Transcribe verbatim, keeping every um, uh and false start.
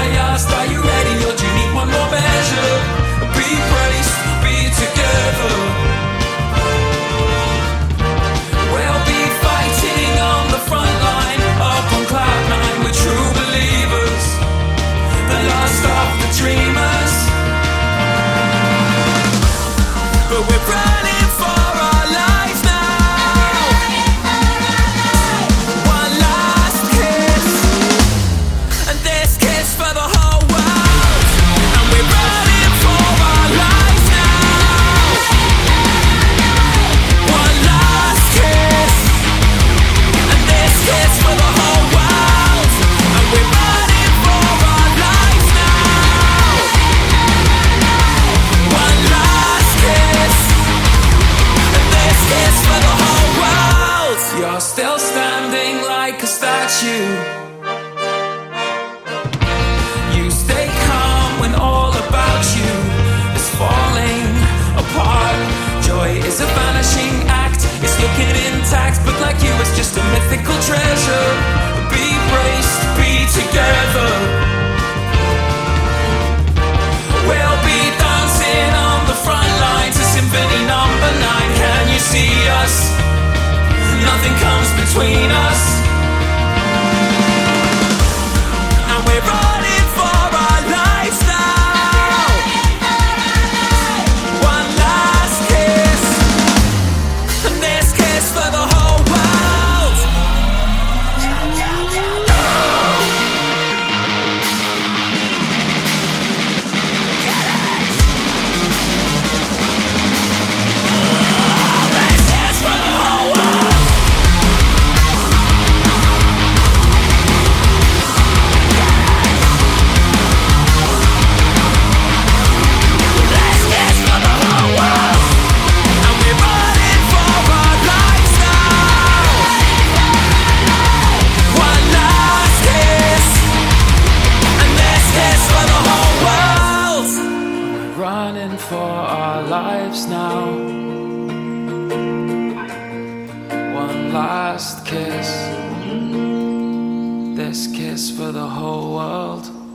I asked, are you ready or do you need one more measure? Be braced, be together. We'll be fighting on the front line, up on cloud nine, we're true believers, the last of the dreamers. But we're running for our lives now. One last kiss, and this kiss for the whole world. And we're running for our lives now. One last kiss, and this kiss for the whole world. And we're running for our lives now. One last kiss, and this kiss for the whole world. You're still standing like a statue. You stay calm when all about you is falling apart. Joy is a vanishing act, it's looking intact, but like you it's just a mythical treasure. Be braced, be together. We'll be dancing on the front line to symphony number nine. Can you see us? Nothing comes between us. And we're running for our lives now. One last kiss, and this kiss for the whole world. Running for our lives now. One last kiss, this kiss for the whole world.